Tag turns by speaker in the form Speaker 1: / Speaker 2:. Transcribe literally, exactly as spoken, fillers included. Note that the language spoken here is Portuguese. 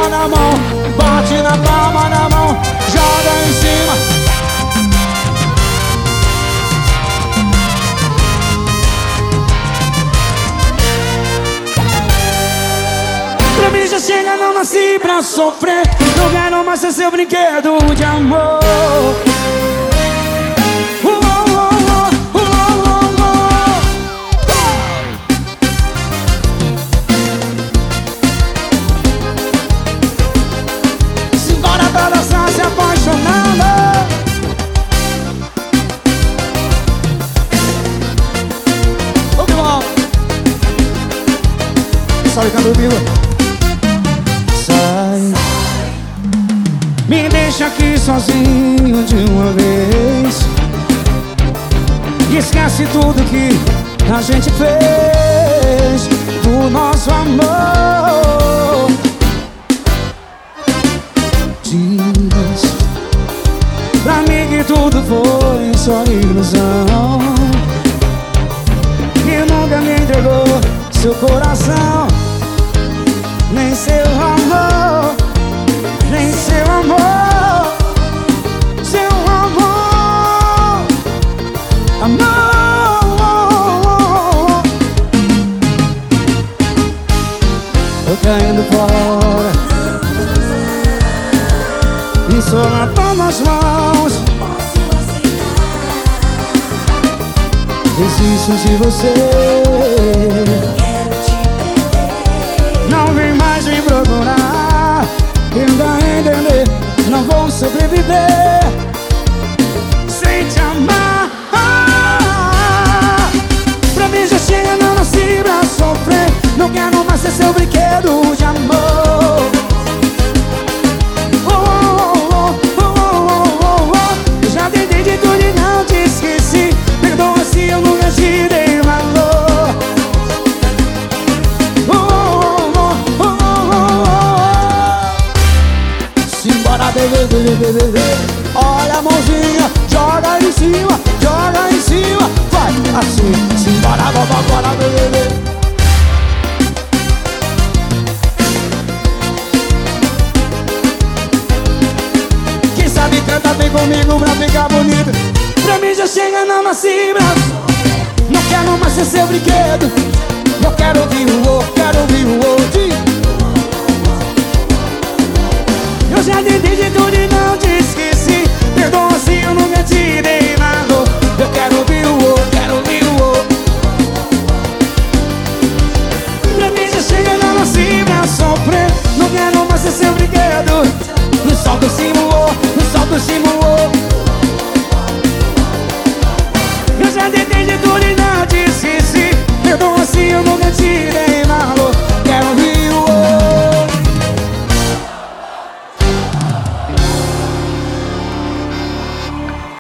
Speaker 1: palma na mão, bate na palma na mão, joga em cima. Pra mim já chega, não nasci pra sofrer. Não quero mais ser seu brinquedo de amor. Uh, uh, uh, uh, uh, uh. Simbora pra dançar se apaixonando. Ô, meu irmão, sabe cantar comigo? Me deixa aqui sozinho de uma vez. Esquece tudo que a gente fez do nosso amor. Diz pra mim que tudo foi só ilusão, que nunca me entregou seu coração, nem seu amor, nem seu amor, seu amor, amor. Tô caindo fora e só lavando as mãos. Desisto de você, não vem mais me procurar. Quem dá a entender, não vou sobreviver sem te amar. Pra mim já chega, não nasci pra sofrer. Não quero mais ser seu brinquedo de amor. Oh, oh, oh, oh, oh, oh, oh. Eu já tentei de tudo e não te esqueci. Perdoa se eu nunca te dei valor. Oh, oh, oh, oh, oh, oh. Simbora, bebê, bebê, bebê, bebê. Olha a mãozinha, joga em cima, joga em cima. Vai assim, simbora, bora, bora, bebê, bebê. Quem sabe canta bem comigo pra ficar bonito. Pra mim já chega, não nasci pra sofrer. Não quero mais ser seu brinquedo. Eu quero ouvir o outro, quero ouvir o outro. Eu já tentei de tudo e não te esqueci. Perdoa se eu nunca te dei